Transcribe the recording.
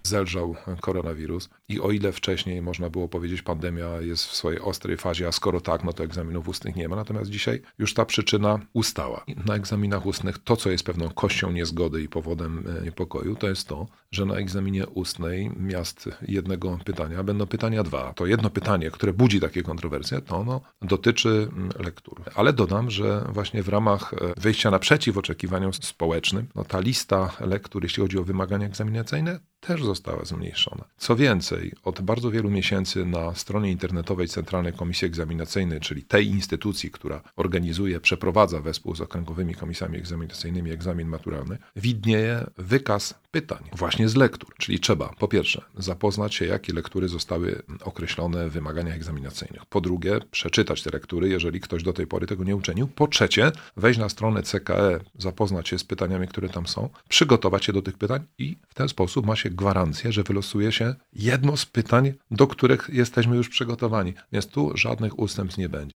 zelżał koronawirus i o ile wcześniej można było powiedzieć, pandemia jest w swojej ostrej fazie, a skoro tak, no to egzaminów ustnych nie ma, natomiast dzisiaj już ta przyczyna ustała. Na egzaminach ustnych to, co jest pewną kością niezgody i powodem niepokoju, to jest to, że na egzaminie ustnej miast jednego pytania będą pytania 2. To jedno pytanie, które budzi takie kontrowersje, to ono dotyczy lektur. Ale dodam, że właśnie w ramach wyjścia naprzeciw oczekiwaniom społecznym, no ta lista lektur, jeśli chodzi o wymagania egzaminacyjne, też została zmniejszona. Co więcej, od bardzo wielu miesięcy na stronie internetowej Centralnej Komisji Egzaminacyjnej, czyli tej instytucji, która organizuje, przeprowadza wespół z okręgowymi komisjami egzaminacyjnymi egzamin maturalny, widnieje wykaz pytań właśnie z lektur. Czyli trzeba, po pierwsze, zapoznać się, jakie lektury zostały określone w wymaganiach egzaminacyjnych. Po drugie, przeczytać te lektury, jeżeli ktoś do tej pory tego nie uczynił. Po trzecie, wejść na stronę CKE, zapoznać się z pytaniami, które tam są, przygotować się do tych pytań i w ten sposób ma się gwarancję, że wylosuje się jedno z pytań, do których jesteśmy już przygotowani. Więc tu żadnych ustępstw nie będzie.